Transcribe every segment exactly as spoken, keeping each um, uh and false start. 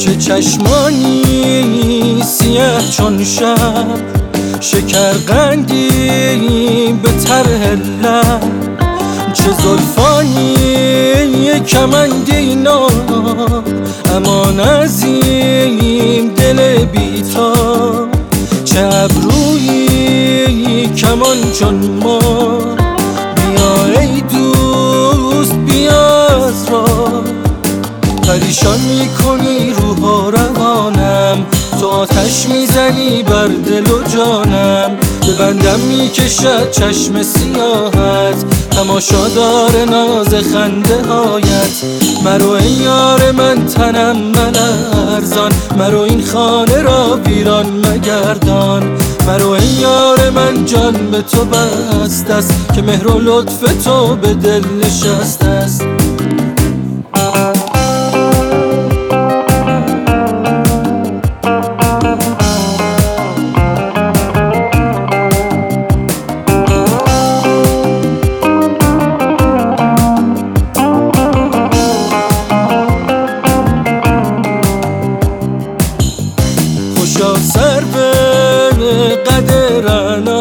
چه چشمانی سیه چون شب، شکر قندی به طرح لب، چه زلفانی کمندی ناب، امان عظیم دل بیتاب، چه ابرویی کمان چون ما. بیا ای دوست بیا از راه، پریشان میکنی روح و روانم، تو آتش میزنی بر دل و جانم. به بندم میکشد چشم سیاهت، تماشادار ناز خنده هایت. مرو ای یار من تنم ملرزان، مرو این خانه را ویران مگردان. مرو ای یار من جان به تو بست است، که مهر و لطف تو به دل نشست است. خوشا سر به قدرنا،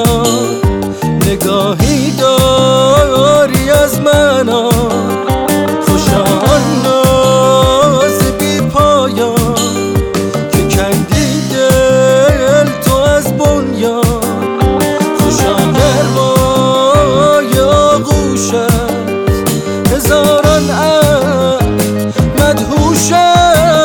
نگاهی داری از منا. خوشا آن ناز بی پایان، که کندی دل تو از بنیان. خوشا گرمای آغوشت، هزاران عقل مدهوشت.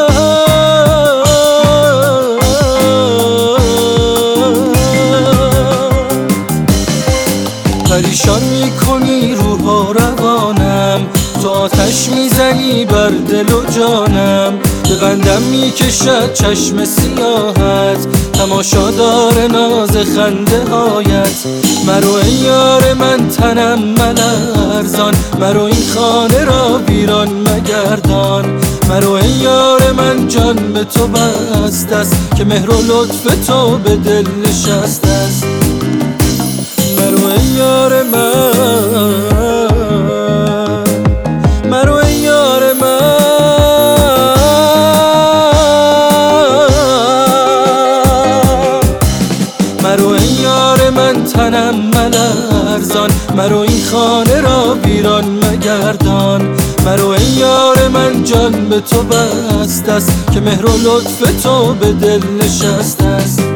پریشان میکنی روح و روانم، تو آتش میزنی بر دل و جانم. به بندم میکشد چشم سیاهت، تماشادار ناز خنده هایت. مرو ای یار من تنم ملرزان، مرو این خانه را ویران مگردان. مرو ای یار من جان به تو بست است، که مهر و لطف تو به دل نشست است. مرو ای یار من، مرو ای یار من، مرو ای یار من تنم ملرزان، مرو این خانه را ویران مگردان. مرو ای یار من جان به تو بست است، که مهر و لطف تو به دل نشست است.